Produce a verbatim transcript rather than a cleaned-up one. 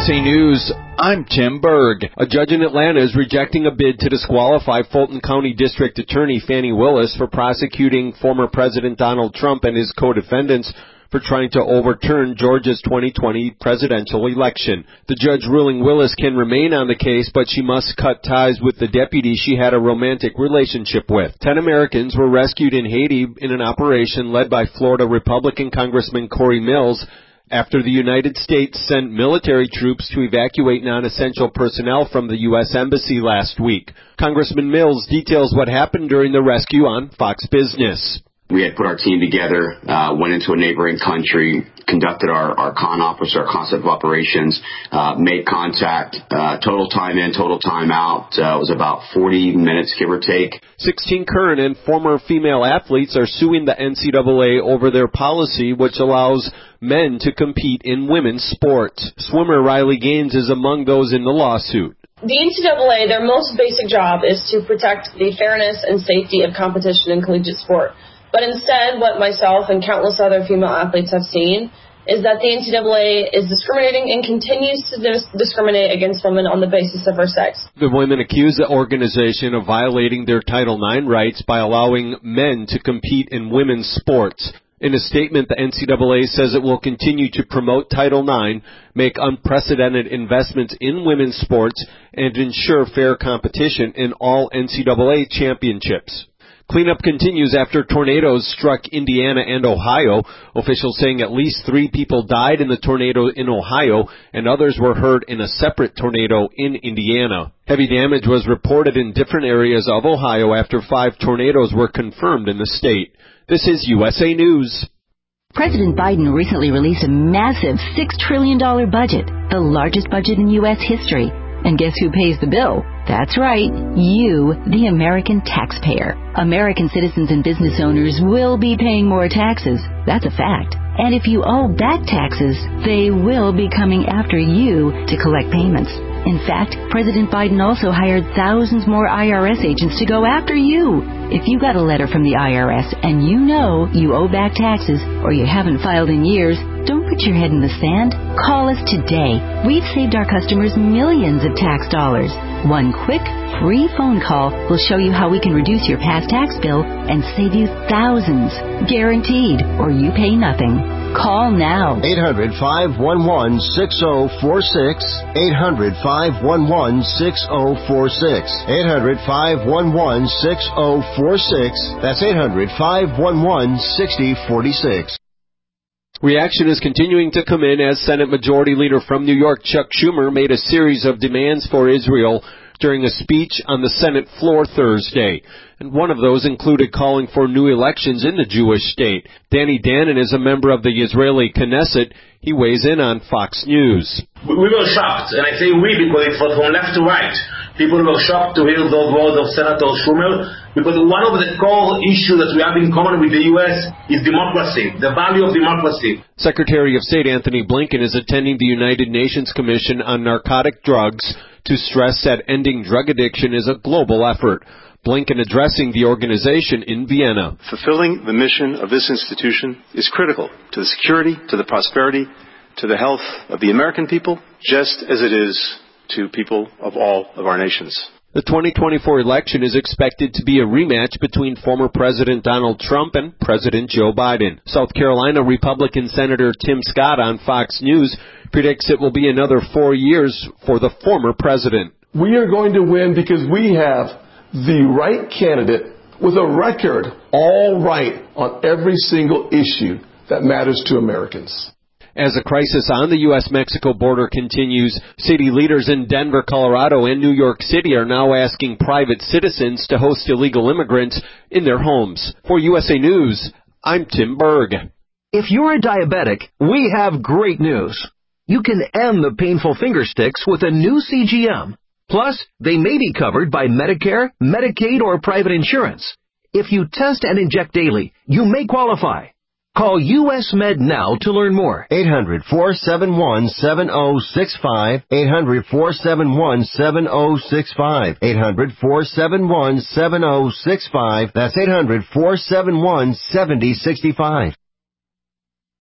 A News, I'm Tim Berg. A judge in Atlanta is rejecting a bid to disqualify Fulton County District Attorney Fani Willis for prosecuting former President Donald Trump and his co-defendants for trying to overturn Georgia's twenty twenty presidential election. The judge ruling Willis can remain on the case, but she must cut ties with the deputy she had a romantic relationship with. Ten Americans were rescued in Haiti in an operation led by Florida Republican Congressman Corey Mills after the United States sent military troops to evacuate non-essential personnel from the U S Embassy last week. Congressman Mills details what happened during the rescue on Fox Business. We had put our team together, uh, went into a neighboring country, conducted our, our con ops, our concept of operations, uh, made contact, uh, total time in, total time out. Uh, it was about forty minutes, give or take. sixteen current and former female athletes are suing the N C double A over their policy, which allows men to compete in women's sports. Swimmer Riley Gaines is among those in the lawsuit. The N C double A, their most basic job is to protect the fairness and safety of competition in collegiate sport. But instead, what myself and countless other female athletes have seen is that the N C double A is discriminating and continues to dis- discriminate against women on the basis of her sex. The women accuse the organization of violating their Title nine rights by allowing men to compete in women's sports. In a statement, the N C double A says it will continue to promote Title nine, make unprecedented investments in women's sports, and ensure fair competition in all N C double A championships. Cleanup continues after tornadoes struck Indiana and Ohio. Officials saying at least three people died in the tornado in Ohio, and others were hurt in a separate tornado in Indiana. Heavy damage was reported in different areas of Ohio after five tornadoes were confirmed in the state. This is U S A News. President Biden recently released a massive six trillion dollars budget, the largest budget in U S history. And guess who pays the bill? That's right, you, the American taxpayer. American citizens and business owners will be paying more taxes. That's a fact. And if you owe back taxes, they will be coming after you to collect payments. In fact, President Biden also hired thousands more I R S agents to go after you. If you got a letter from the I R S and you know you owe back taxes or you haven't filed in years, don't put your head in the sand. Call us today. We've saved our customers millions of tax dollars. One quick, free phone call will show you how we can reduce your past tax bill and save you thousands. Guaranteed, or you pay nothing. Call now. eight hundred, five one one, six oh four six. eight hundred, five one one, six oh four six. eight hundred, five one one, six oh four six. That's eight hundred, five one one, six oh four six. Reaction is continuing to come in as Senate Majority Leader from New York, Chuck Schumer, made a series of demands for Israel during a speech on the Senate floor Thursday. And one of those included calling for new elections in the Jewish state. Danny Danon is a member of the Israeli Knesset. He weighs in on Fox News. We were shocked, and I say we because it was from left to right. People were shocked to hear those words of Senator Schumer, because one of the core issues that we have in common with the U S is democracy, the value of democracy. Secretary of State Anthony Blinken is attending the United Nations Commission on Narcotic Drugs to stress that ending drug addiction is a global effort. Blinken addressing the organization in Vienna. Fulfilling the mission of this institution is critical to the security, to the prosperity, to the health of the American people, just as it is to people of all of our nations. The twenty twenty-four election is expected to be a rematch between former President Donald Trump and President Joe Biden. South Carolina Republican Senator Tim Scott on Fox News predicts it will be another four years for the former president. We are going to win because we have the right candidate with a record all right on every single issue that matters to Americans. As the crisis on the U S Mexico border continues, city leaders in Denver, Colorado, and New York City are now asking private citizens to host illegal immigrants in their homes. For U S A News, I'm Tim Berg. If you're a diabetic, we have great news. You can end the painful finger sticks with a new C G M. Plus, they may be covered by Medicare, Medicaid, or private insurance. If you test and inject daily, you may qualify. Call U S Med now to learn more. eight hundred, four seven one, seven oh six five. eight hundred, four seven one, seven oh six five. eight hundred, four seven one, seven oh six five. That's eight hundred, four seven one, seven oh six five.